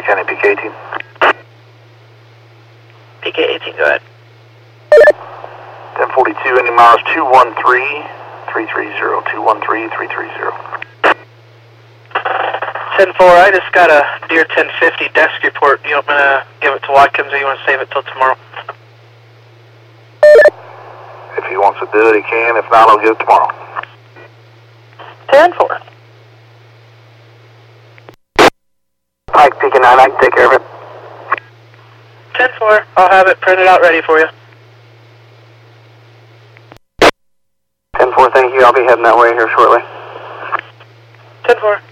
County, PK18. PK18, go ahead. 1042, ending miles 213-330, 213-330. 10-4, I just got a Deer 1050 desk report. You want me to give it to Watkins or you want to save it till tomorrow? If he wants to do it, he can. If not, I'll get it tomorrow. 10-4. Pike, PK9, I can take care of it. 10-4, I'll have it printed out ready for you. 10-4, thank you. I'll be heading that way here shortly. 10-4.